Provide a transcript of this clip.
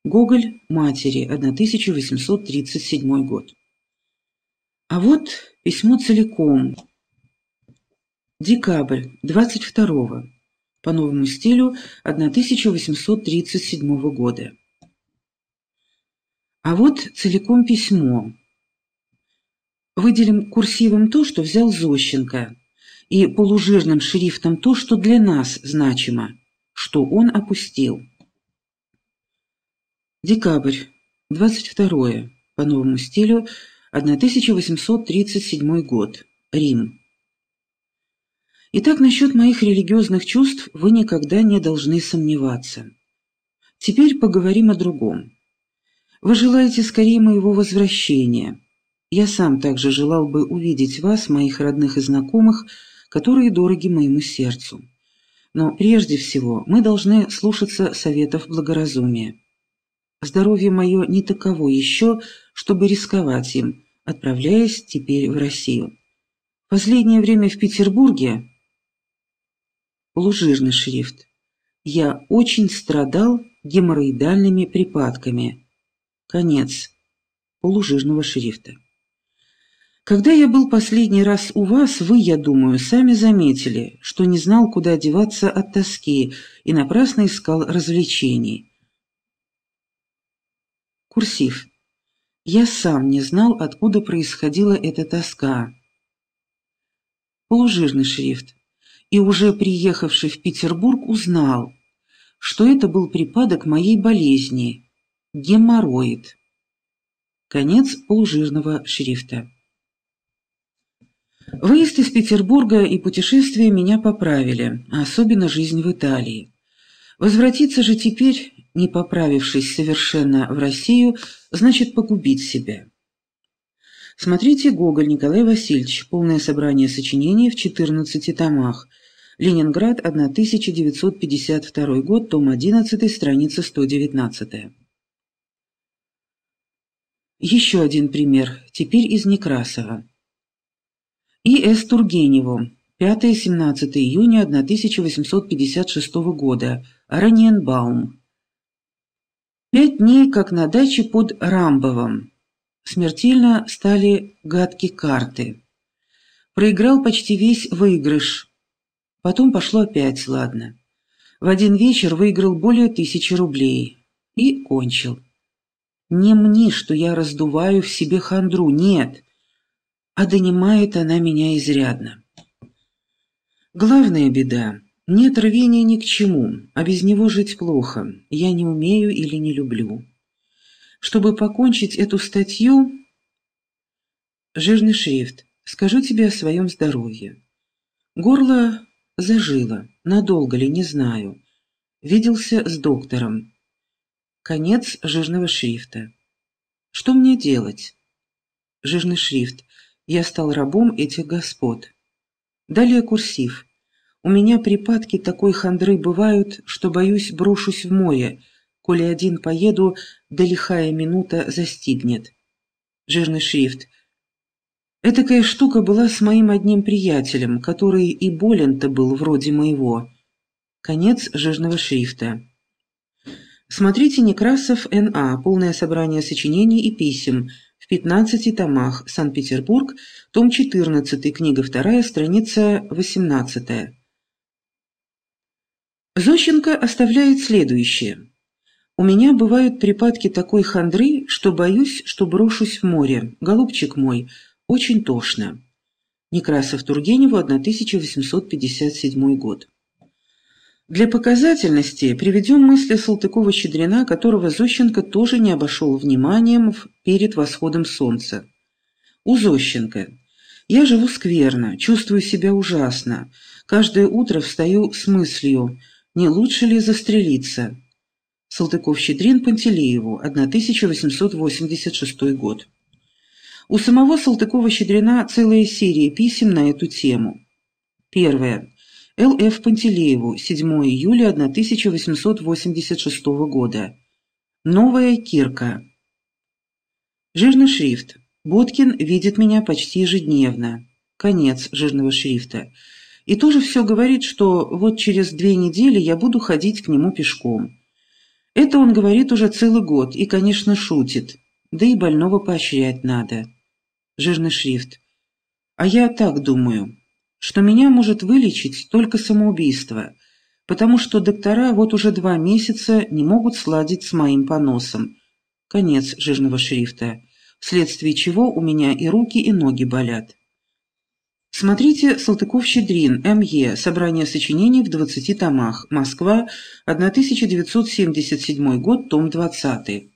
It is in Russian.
Гоголь матери, 1837 год. А вот письмо целиком. Декабрь 22-го, по новому стилю 1837 года. А вот целиком письмо. Выделим курсивом то, что взял Зощенко, и полужирным шрифтом то, что для нас значимо, что он опустил. Декабрь 22-е, по новому стилю 1837 год. Рим. Итак, насчет моих религиозных чувств вы никогда не должны сомневаться. Теперь поговорим о другом. Вы желаете скорее моего возвращения. Я сам также желал бы увидеть вас, моих родных и знакомых, которые дороги моему сердцу. Но прежде всего мы должны слушаться советов благоразумия. Здоровье мое не таково еще, чтобы рисковать им, отправляясь теперь в Россию. Последнее время в Петербурге полужирный шрифт. Я очень страдал геморроидальными припадками. Конец полужирного шрифта. Когда я был последний раз у вас, вы, я думаю, сами заметили, что не знал, куда деваться от тоски и напрасно искал развлечений. Курсив. Я сам не знал, откуда происходила эта тоска. Полужирный шрифт. И уже приехавший в Петербург узнал, что это был припадок моей болезни – геморроид. Конец полужирного шрифта. Выезд из Петербурга и путешествие меня поправили, а особенно жизнь в Италии. Возвратиться же теперь, не поправившись совершенно в Россию, значит погубить себя. Смотрите Гоголь Николай Васильевич. Полное собрание сочинений в 14 томах. Ленинград, 1952 год, том 11, страница 119. Еще один пример, теперь из Некрасова. И.С. Тургеневу, 5-17 июня 1856 года, Ораниенбаум. 5 дней, как на даче под Рамбовом. Смертельно стали гадки карты. Проиграл почти весь выигрыш. Потом пошло опять ладно. В один вечер выиграл более 1000 рублей. И кончил. Не мне, что я раздуваю в себе хандру, нет. А донимает она меня изрядно. Главная беда. Нет рвения ни к чему, а без него жить плохо. Я не умею или не люблю. Чтобы покончить эту статью, жирный шрифт, скажу тебе о своем здоровье. Горло зажило, надолго ли, не знаю. Виделся с доктором. Конец жирного шрифта. Что мне делать? Жирный шрифт. Я стал рабом этих господ. Далее курсив. У меня припадки такой хандры бывают, что, боюсь, брошусь в море, коли один поеду, да лихая минута застигнет. Жирный шрифт. Этакая штука была с моим одним приятелем, который и болен-то был вроде моего. Конец жирного шрифта. Смотрите Некрасов Н.А. Полное собрание сочинений и писем в 15 томах. Санкт-Петербург, том 14, книга 2, страница 18. Зощенко оставляет следующее. У меня бывают припадки такой хандры, что боюсь, что брошусь в море. Голубчик мой, очень тошно. Некрасов Тургеневу, 1857 год. Для показательности приведем мысли Салтыкова-Щедрина, которого Зощенко тоже не обошел вниманием перед восходом солнца. У Зощенко. Я живу скверно, чувствую себя ужасно. Каждое утро встаю с мыслью, не лучше ли застрелиться. Салтыков-Щедрин Пантелееву, 1886 год. У самого Салтыкова-Щедрина целая серия писем на эту тему. Первое. Л.Ф. Пантелееву, 7 июля 1886 года. Новая Кирка. Жирный шрифт. Боткин видит меня почти ежедневно. Конец жирного шрифта. И тоже все говорит, что вот через 2 недели я буду ходить к нему пешком. Это он говорит уже целый год и, конечно, шутит. Да и больного поощрять надо. Жирный шрифт. А я так думаю, что меня может вылечить только самоубийство, потому что доктора вот уже 2 месяца не могут сладить с моим поносом. Конец жирного шрифта, вследствие чего у меня и руки, и ноги болят. Смотрите Салтыков-Щедрин, М.Е. Собрание сочинений в 20 томах. Москва, 1977 год, том 20.